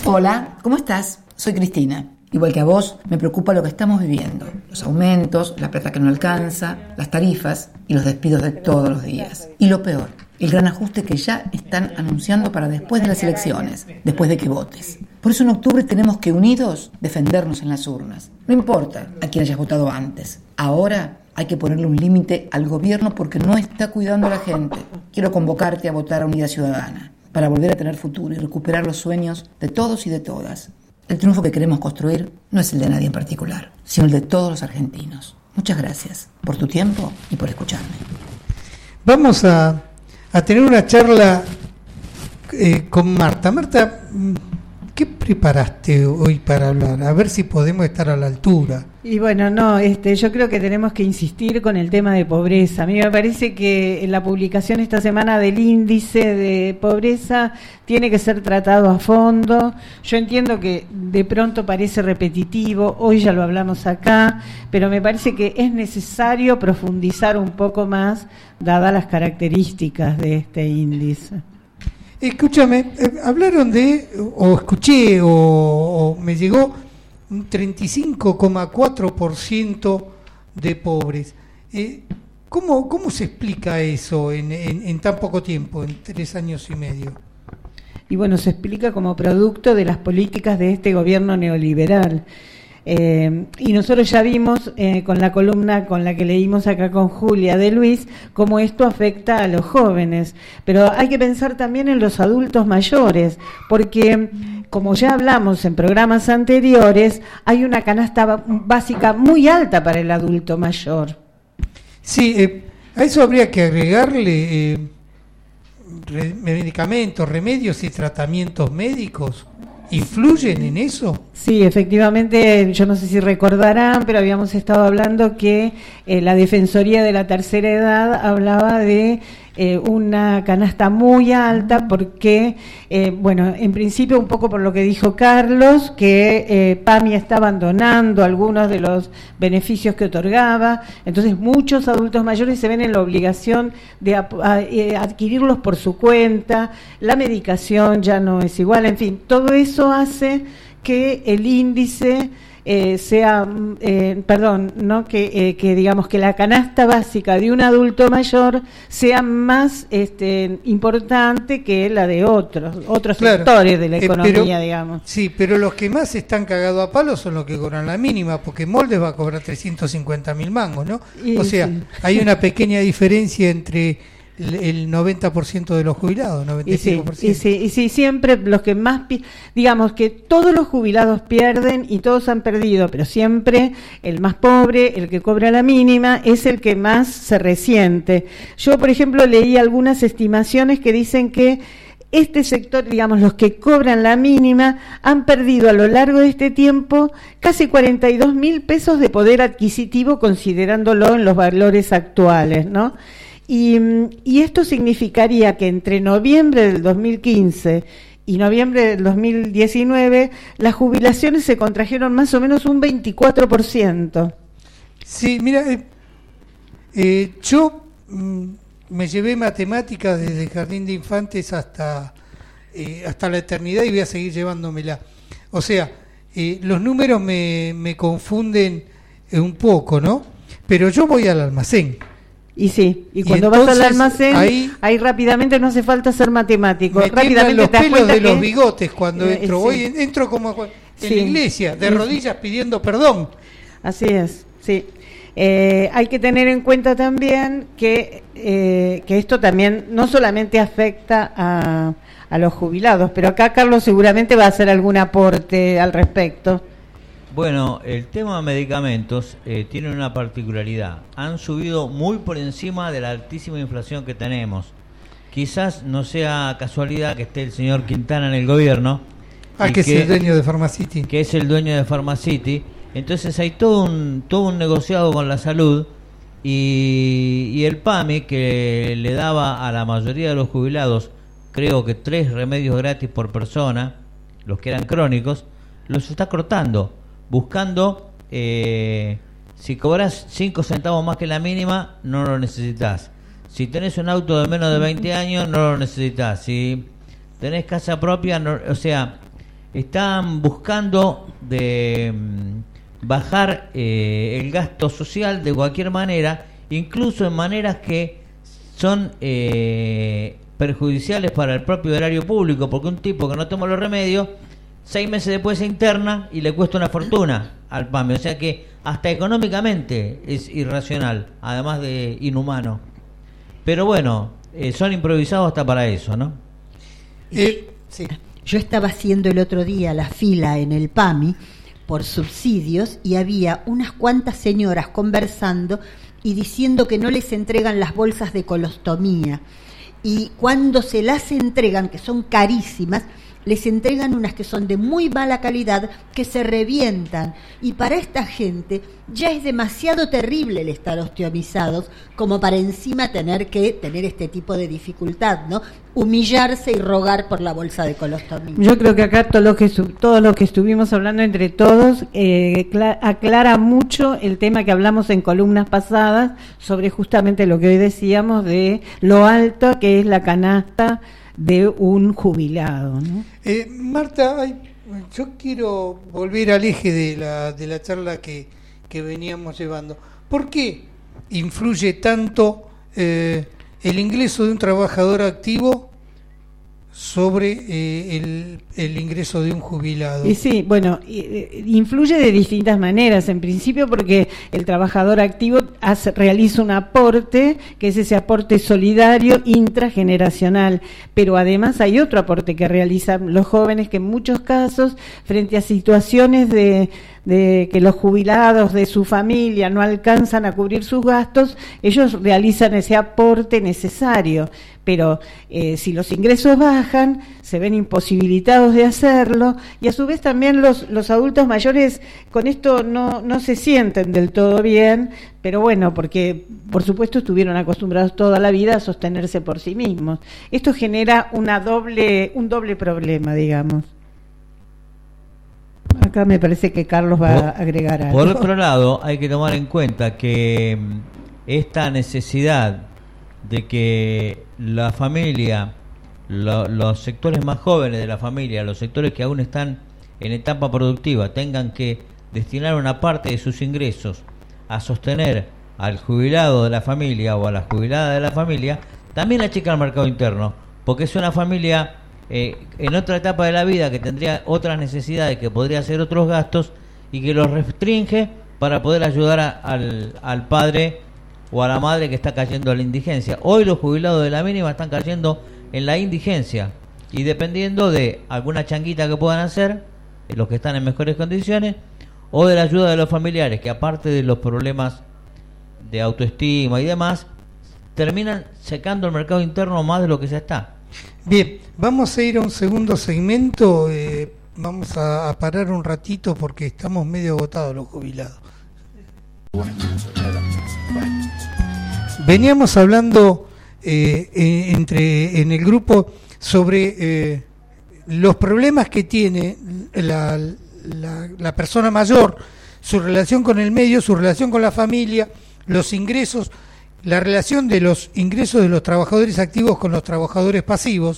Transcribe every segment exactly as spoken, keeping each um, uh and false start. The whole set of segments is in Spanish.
Hola, ¿cómo estás? Soy Cristina. Igual que a vos, me preocupa lo que estamos viviendo. Los aumentos, la plata que no alcanza, las tarifas y los despidos de todos los días. Y lo peor, el gran ajuste que ya están anunciando para después de las elecciones, después de que votes. Por eso en octubre tenemos que unidos defendernos en las urnas. No importa a quién hayas votado antes. Ahora hay que ponerle un límite al gobierno porque no está cuidando a la gente. Quiero convocarte a votar a Unidad Ciudadana para volver a tener futuro y recuperar los sueños de todos y de todas. El triunfo que queremos construir no es el de nadie en particular, sino el de todos los argentinos. Muchas gracias por tu tiempo y por escucharme. Vamos a, a tener una charla eh, con Marta. Marta, ¿qué preparaste hoy para hablar? A ver si podemos estar a la altura. Y bueno, no, este, yo creo que tenemos que insistir con el tema de pobreza. A mí me parece que en la publicación esta semana del índice de pobreza tiene que ser tratado a fondo. Yo entiendo que de pronto parece repetitivo, hoy ya lo hablamos acá, pero me parece que es necesario profundizar un poco más, dadas las características de este índice. Escúchame, eh, hablaron de, o escuché, o, o me llegó un treinta y cinco coma cuatro por ciento de pobres. Eh, ¿cómo, ¿Cómo se explica eso en, en, en tan poco tiempo, en tres años y medio? Y bueno, se explica como producto de las políticas de este gobierno neoliberal. Eh, y nosotros ya vimos eh, con la columna con la que leímos acá con Julia de Luis cómo esto afecta a los jóvenes, pero hay que pensar también en los adultos mayores, porque como ya hablamos en programas anteriores, hay una canasta básica muy alta para el adulto mayor. Sí, eh, a eso habría que agregarle eh, re- medicamentos, remedios y tratamientos médicos. ¿Influyen en eso? Sí, efectivamente, yo no sé si recordarán, pero habíamos estado hablando que eh, la Defensoría de la Tercera Edad hablaba de eh, una canasta muy alta porque, eh, bueno, en principio un poco por lo que dijo Carlos, que eh, PAMI está abandonando algunos de los beneficios que otorgaba, entonces muchos adultos mayores se ven en la obligación de a, a, eh, adquirirlos por su cuenta, la medicación ya no es igual, en fin, todo eso hace que el índice eh, sea, eh, perdón, no que, eh, que digamos que la canasta básica de un adulto mayor sea más este, importante que la de otros otros claro, sectores de la economía, eh, pero, digamos. Sí, pero los que más están cagados a palos son los que cobran la mínima, porque Moldes va a cobrar trescientos cincuenta mil mangos, ¿no? Y, o sea, sí. Hay una pequeña diferencia entre el noventa por ciento de los jubilados, noventa y cinco por ciento. Y sí, y sí, y sí, siempre los que más, digamos que todos los jubilados pierden y todos han perdido, pero siempre el más pobre, el que cobra la mínima, es el que más se resiente. Yo, por ejemplo, leí algunas estimaciones que dicen que este sector, digamos, los que cobran la mínima, han perdido a lo largo de este tiempo casi cuarenta y dos mil pesos de poder adquisitivo, considerándolo en los valores actuales, ¿no? Y, y esto significaría que entre noviembre del dos mil quince y noviembre del dos mil diecinueve las jubilaciones se contrajeron más o menos un veinticuatro por ciento. Sí, mira, eh, eh, yo mm, me llevé matemáticas desde el jardín de infantes hasta, eh, hasta la eternidad y voy a seguir llevándomela. O sea, eh, los números me, me confunden eh, un poco, ¿no? Pero yo voy al almacén. Y sí, y cuando y vas al almacén, ahí, ahí rápidamente no hace falta ser matemático. Me rápidamente los te das pelos de que, los bigotes cuando eh, entro. Sí. Voy, entro como en sí. la iglesia, de rodillas pidiendo perdón. Así es, sí. Eh, hay que tener en cuenta también que, eh, que esto también no solamente afecta a, a los jubilados, pero acá Carlos seguramente va a hacer algún aporte al respecto. Bueno, el tema de medicamentos eh, tiene una particularidad. Han subido muy por encima de la altísima inflación que tenemos. Quizás no sea casualidad que esté el señor Quintana en el gobierno. Ah, que, que es el dueño de Pharmacity. Que es el dueño de Pharmacity. Entonces hay todo un todo un negociado con la salud y, y el PAMI, que le daba a la mayoría de los jubilados, creo que tres remedios gratis por persona, los que eran crónicos, los está cortando. Buscando, eh, si cobras cinco centavos más que la mínima, no lo necesitas. Si tenés un auto de menos de veinte años, no lo necesitas. Si tenés casa propia, no, o sea, están buscando de mm, bajar eh, el gasto social de cualquier manera, incluso en maneras que son eh, perjudiciales para el propio erario público, porque un tipo que no toma los remedios, seis meses después se interna y le cuesta una fortuna al PAMI, o sea que hasta económicamente es irracional, además de inhumano. Pero bueno, eh, son improvisados hasta para eso, ¿no? Eh, sí. Yo estaba haciendo el otro día la fila en el PAMI por subsidios y había unas cuantas señoras conversando y diciendo que no les entregan las bolsas de colostomía. Y cuando se las entregan, que son carísimas, les entregan unas que son de muy mala calidad, que se revientan. Y para esta gente ya es demasiado terrible el estar osteomizados como para encima tener que tener este tipo de dificultad, ¿no? Humillarse y rogar por la bolsa de colostomía. Yo creo que acá todo lo que todo lo que estuvimos hablando entre todos eh, aclara mucho el tema que hablamos en columnas pasadas sobre justamente lo que hoy decíamos de lo alto que es la canasta de un jubilado, ¿no? Eh, Marta, ay, yo quiero volver al eje de la, de la charla que, que veníamos llevando. ¿Por qué influye tanto eh, el ingreso de un trabajador activo sobre eh, el, el ingreso de un jubilado? Y sí, bueno, influye de distintas maneras. En principio porque el trabajador activo hace, realiza un aporte, que es ese aporte solidario intrageneracional, pero además hay otro aporte que realizan los jóvenes, que en muchos casos, frente a situaciones de de que los jubilados de su familia no alcanzan a cubrir sus gastos, ellos realizan ese aporte necesario, pero eh, si los ingresos bajan, se ven imposibilitados de hacerlo, y a su vez también los, los adultos mayores con esto no, no se sienten del todo bien, pero bueno, porque por supuesto estuvieron acostumbrados toda la vida a sostenerse por sí mismos. Esto genera una doble, un doble problema, digamos. Acá me parece que Carlos va por, a agregar algo. Por otro lado, hay que tomar en cuenta que esta necesidad de que la familia, lo, los sectores más jóvenes de la familia, los sectores que aún están en etapa productiva, tengan que destinar una parte de sus ingresos a sostener al jubilado de la familia o a la jubilada de la familia, también achica el mercado interno, porque es una familia Eh, en otra etapa de la vida que tendría otras necesidades, que podría hacer otros gastos y que los restringe para poder ayudar a, al, al padre o a la madre que está cayendo a la indigencia. Hoy los jubilados de la mínima están cayendo en la indigencia y dependiendo de alguna changuita que puedan hacer, eh, los que están en mejores condiciones, o de la ayuda de los familiares, que aparte de los problemas de autoestima y demás, terminan secando el mercado interno más de lo que ya está. Bien, vamos a ir a un segundo segmento, eh, vamos a, a parar un ratito porque estamos medio agotados los jubilados. Veníamos hablando eh, eh, entre en el grupo sobre eh, los problemas que tiene la, la, la persona mayor, su relación con el medio, su relación con la familia, los ingresos, la relación de los ingresos de los trabajadores activos con los trabajadores pasivos,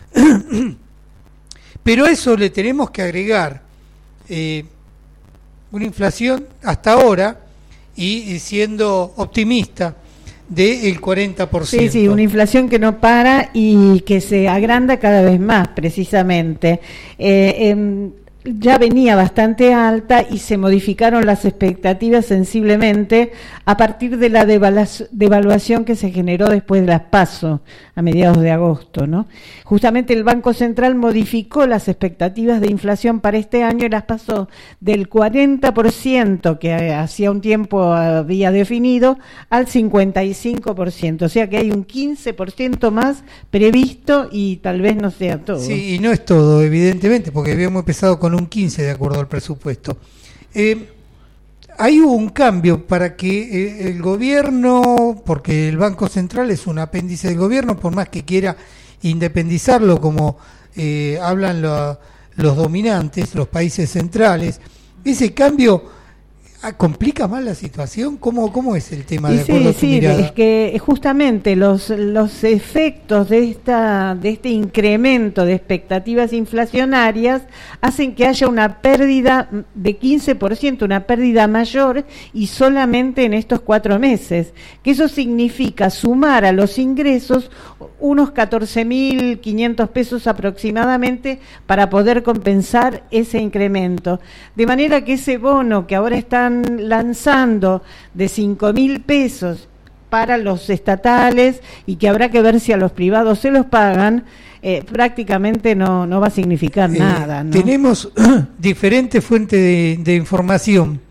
pero a eso le tenemos que agregar eh, una inflación hasta ahora, y, y siendo optimista, del cuarenta por ciento. Sí, sí, una inflación que no para y que se agranda cada vez más, precisamente. Eh, eh, ya venía bastante alta y se modificaron las expectativas sensiblemente a partir de la devaluación que se generó después de las PASO a mediados de agosto, ¿no? Justamente el Banco Central modificó las expectativas de inflación para este año y las pasó del cuarenta por ciento que hacía un tiempo había definido al cincuenta y cinco por ciento, o sea que hay un quince por ciento más previsto y tal vez no sea todo. Sí, y no es todo, evidentemente, porque habíamos empezado con un quince de acuerdo al presupuesto. Eh, hay un cambio para que eh, el gobierno, porque el Banco Central es un apéndice del gobierno, por más que quiera independizarlo como eh, hablan lo, los dominantes, los países centrales, ese cambio ¿complica más la situación? ¿Cómo, cómo es el tema Y de acuerdo sí, a tu sí, mirada? es que justamente los, los efectos de, esta, de este incremento de expectativas inflacionarias hacen que haya una pérdida de quince por ciento, una pérdida mayor, y solamente en estos cuatro meses. Que eso significa sumar a los ingresos unos catorce mil quinientos pesos aproximadamente para poder compensar ese incremento. De manera que ese bono que ahora están lanzando de cinco mil pesos para los estatales y que habrá que ver si a los privados se los pagan, eh, prácticamente no, no va a significar Eh, nada, ¿no? Tenemos diferentes fuentes de, de información.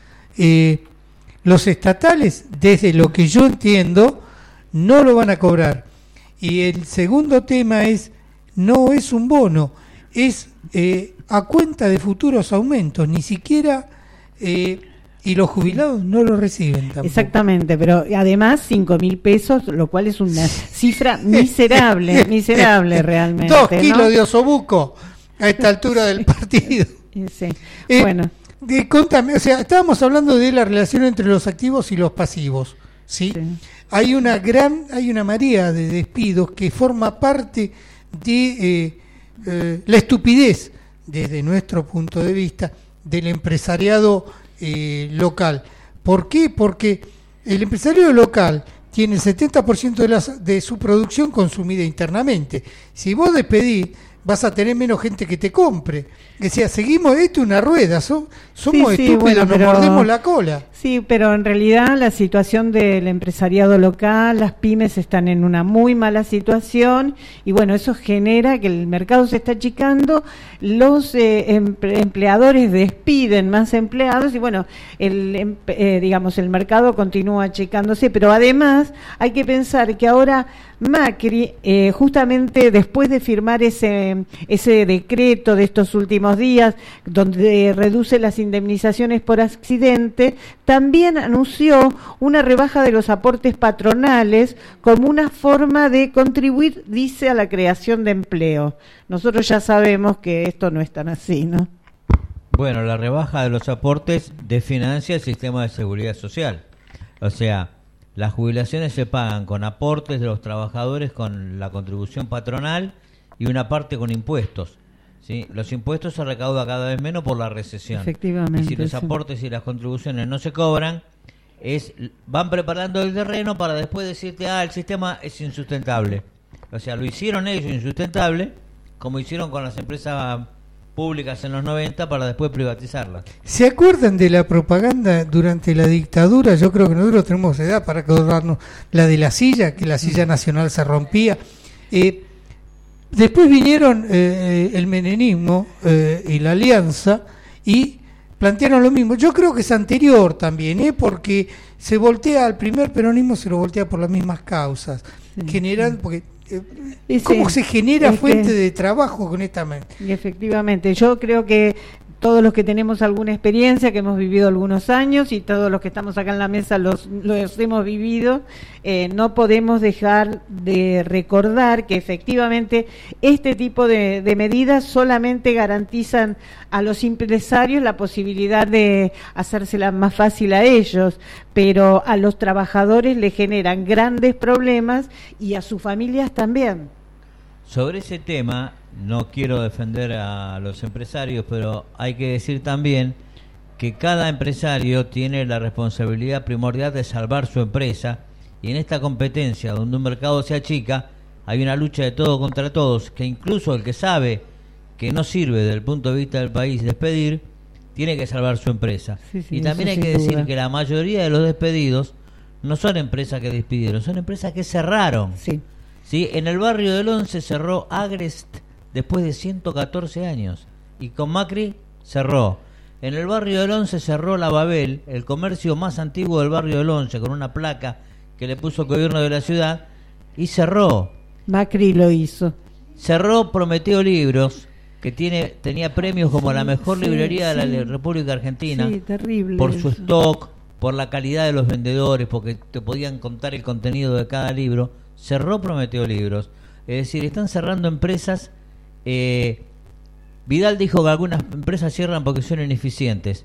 Eh, los estatales, desde lo que yo entiendo, no lo van a cobrar. Y el segundo tema es, no es un bono, es eh, a cuenta de futuros aumentos, ni siquiera... Eh, y los jubilados no lo reciben tampoco. Exactamente, pero además cinco mil pesos, lo cual es una cifra miserable, miserable realmente. Dos kilos ¿no? de osobuco a esta altura del partido. Sí. Eh, Bueno, de, contame, o sea, estábamos hablando de la relación entre los activos y los pasivos, ¿sí? Sí. Hay una gran, hay una marea de despidos que forma parte de eh, eh, la estupidez, desde nuestro punto de vista, del empresariado Eh, local. ¿Por qué? Porque el empresario local tiene el setenta por ciento de, las, de su producción consumida internamente. Si vos despedís, vas a tener menos gente que te compre. O sea, seguimos, esto es una rueda, so, somos Sí, sí, estúpidos, bueno, nos pero- mordemos la cola. sí, pero en realidad la situación del empresariado local, las pymes están en una muy mala situación y bueno, eso genera que el mercado se está achicando, los eh, emple- empleadores despiden más empleados y bueno, el em- eh, digamos el mercado continúa achicándose, pero además hay que pensar que ahora Macri, eh, justamente después de firmar ese ese decreto de estos últimos días, donde reduce las indemnizaciones por accidente, también anunció una rebaja de los aportes patronales como una forma de contribuir, dice, a la creación de empleo. Nosotros ya sabemos que esto no es tan así, ¿no? Bueno, la rebaja de los aportes desfinancia el sistema de seguridad social. O sea, las jubilaciones se pagan con aportes de los trabajadores, con la contribución patronal y una parte con impuestos. ¿Sí? Los impuestos se recaudan cada vez menos por la recesión. Efectivamente, Y si los sí. aportes y las contribuciones no se cobran, es van preparando el terreno para después decirte, ah, el sistema es insustentable. O sea, lo hicieron ellos insustentable, como hicieron con las empresas públicas en los noventa para después privatizarlas. ¿Se acuerdan de la propaganda durante la dictadura? Yo creo que nosotros tenemos edad para acordarnos, la de la silla, que la silla nacional se rompía. Eh, después vinieron eh, el menemismo eh, y la alianza y plantearon lo mismo. Yo creo que es anterior también, ¿eh? Porque se voltea al primer peronismo, se lo voltea por las mismas causas. Sí, Generan, sí. porque eh, Y ¿cómo sí, se genera es fuente que- de trabajo con esta men- Y efectivamente, yo creo que todos los que tenemos alguna experiencia, que hemos vivido algunos años y todos los que estamos acá en la mesa los, los hemos vivido, eh, no podemos dejar de recordar que efectivamente este tipo de, de medidas solamente garantizan a los empresarios la posibilidad de hacérsela más fácil a ellos, pero a los trabajadores le generan grandes problemas y a sus familias también. Sobre ese tema, no quiero defender a los empresarios, pero hay que decir también que cada empresario tiene la responsabilidad primordial de salvar su empresa, y en esta competencia donde un mercado se achica, hay una lucha de todos contra todos, que incluso el que sabe que no sirve desde el punto de vista del país despedir, tiene que salvar su empresa. Sí, sí, y también eso hay que sin decir duda. que la mayoría de los despedidos no son empresas que despidieron, son empresas que cerraron. Sí. Sí, en el barrio del Once cerró Agrest después de ciento catorce años, y con Macri cerró. En el barrio del Once cerró la Babel, el comercio más antiguo del barrio del Once, con una placa que le puso el gobierno de la ciudad, y cerró. Macri lo hizo. Cerró Prometeo Libros, que tiene tenía premios como Sí, la mejor sí, librería de sí. la República Argentina, Sí, terrible. por su eso. stock, por la calidad de los vendedores, porque te podían contar el contenido de cada libro. Cerró Prometeo Libros. Es decir, están cerrando empresas. eh, Vidal dijo que algunas empresas cierran porque son ineficientes.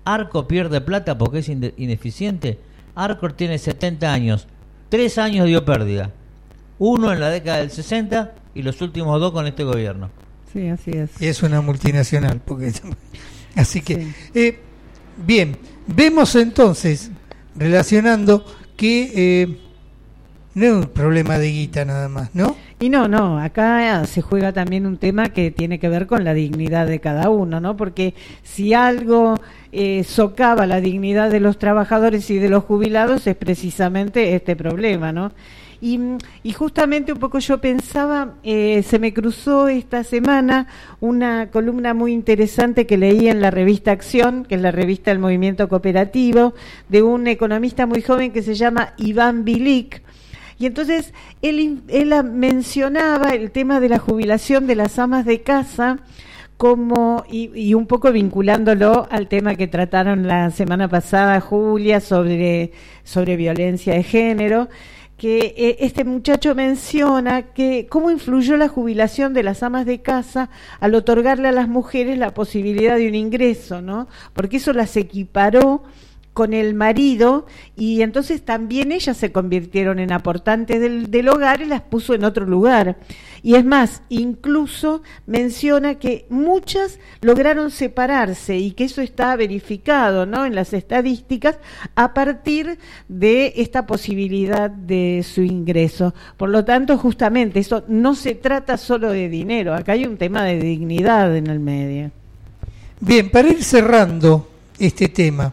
Arco pierde plata porque es inde- ineficiente. Arco tiene setenta años, tres años dio pérdida, uno en la década del sesenta y los últimos dos con este gobierno. Sí, así es. Y es una multinacional, porque así que Sí. eh, bien, vemos entonces, relacionando que eh, no es un problema de guita nada más, ¿no? Y no, no, acá se juega también un tema que tiene que ver con la dignidad de cada uno, ¿no? Porque si algo eh, socava la dignidad de los trabajadores y de los jubilados es precisamente este problema, ¿no? Y, y justamente un poco yo pensaba, eh, se me cruzó esta semana una columna muy interesante que leí en la revista Acción, que es la revista del movimiento cooperativo, de un economista muy joven que se llama Iván Bilic. Y entonces él, él mencionaba el tema de la jubilación de las amas de casa como y, y un poco vinculándolo al tema que trataron la semana pasada Julia sobre, sobre violencia de género, que eh, este muchacho menciona que cómo influyó la jubilación de las amas de casa al otorgarle a las mujeres la posibilidad de un ingreso, ¿no? Porque eso las equiparó con el marido y entonces también ellas se convirtieron en aportantes del, del hogar y las puso en otro lugar. Y es más, incluso menciona que muchas lograron separarse y que eso está verificado, ¿no?, en las estadísticas a partir de esta posibilidad de su ingreso. Por lo tanto, justamente eso no se trata solo de dinero, acá hay un tema de dignidad en el medio. Bien, para ir cerrando este tema,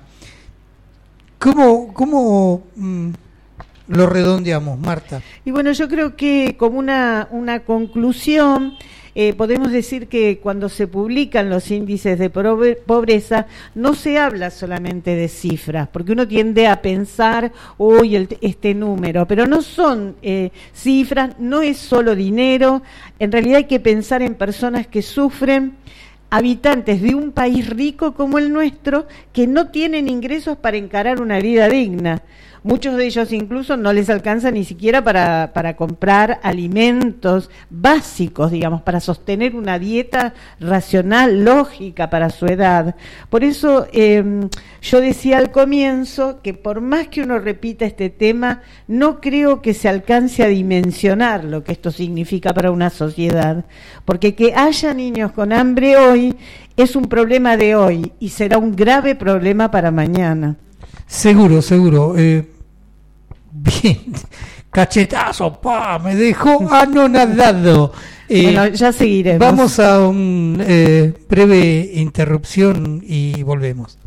¿Cómo, cómo mm, lo redondeamos, Marta? Y bueno, yo creo que como una, una conclusión, eh, podemos decir que cuando se publican los índices de pobreza, no se habla solamente de cifras, porque uno tiende a pensar, uy, el, este número, pero no son eh, cifras, no es solo dinero, en realidad hay que pensar en personas que sufren, habitantes de un país rico como el nuestro que no tienen ingresos para encarar una vida digna. Muchos de ellos incluso no les alcanza ni siquiera para, para comprar alimentos básicos, digamos, para sostener una dieta racional, lógica para su edad. Por eso eh, yo decía al comienzo que por más que uno repita este tema, no creo que se alcance a dimensionar lo que esto significa para una sociedad. Porque que haya niños con hambre hoy es un problema de hoy y será un grave problema para mañana. Seguro, seguro. Eh, bien, cachetazo, pa, me dejó anonadado. Eh, Bueno, ya seguiremos. Vamos a una eh, breve interrupción y volvemos.